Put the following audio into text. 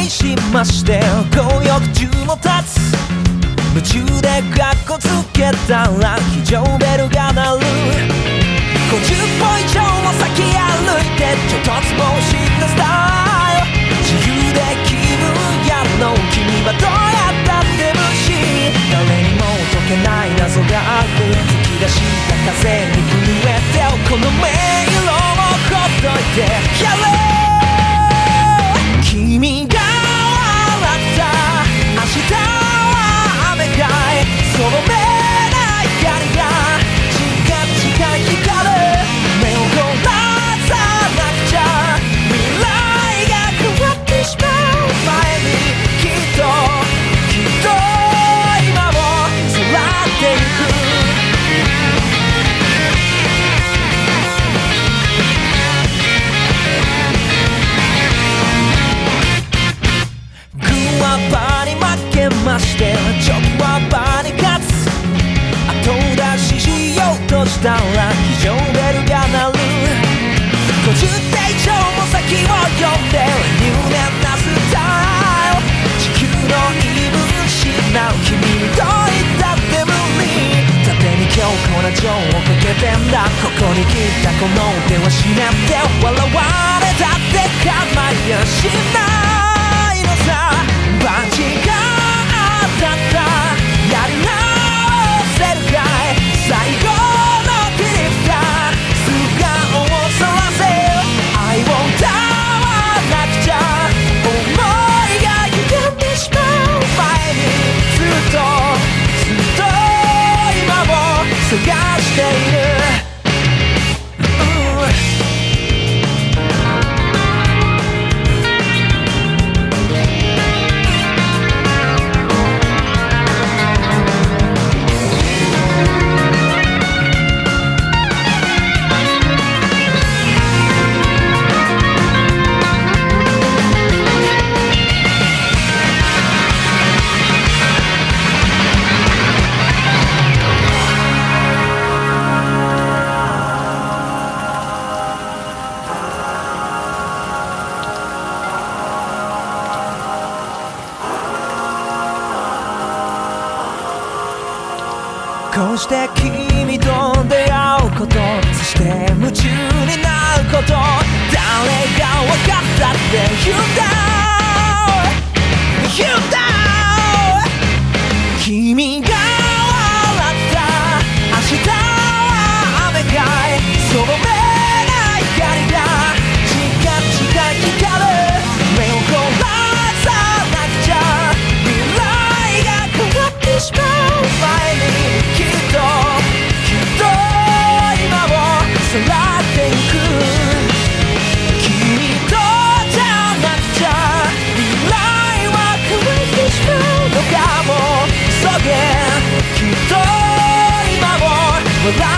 しまして強欲中も立つ夢中でカッコつけたら非常ベルが鳴る50歩以上も先歩いてちょっとつぼしなスタイル自由で気分やの君はどうやったって無視誰にも解けない謎がある吹き出した風に震えてこの迷路もほっといてやれ君が笑った明日は雨かいその目ない光がチカチカ光る目を凝らさなくちゃ未来が変わってしまう前にきっと今も育っていく軍は場に負けましてチョキは場に勝つ後出ししようとしたら非常ベルが鳴る50手以上も先を読んで入念なスタイル地球の言い分失う君にどう言ったって無理縦に強固な情をかけてんだここに来たこの手を湿って笑われたって構いやしないのさバチが当たったやり直せるかい最後の切り札素顔をそらせ愛を歌わなくちゃ思いが歪んでしまう前にずっと今も探しているこうして君と出会うことそして夢中になること誰が分かったって言うんだ言うんだ君が笑った明日は雨かいその目ない光がチカチカ光る目を凝らさなくちゃ未来が変わってしまう前にさらってゆく君とじゃなくちゃ未来は変わってしまうのかも急げきっと今も笑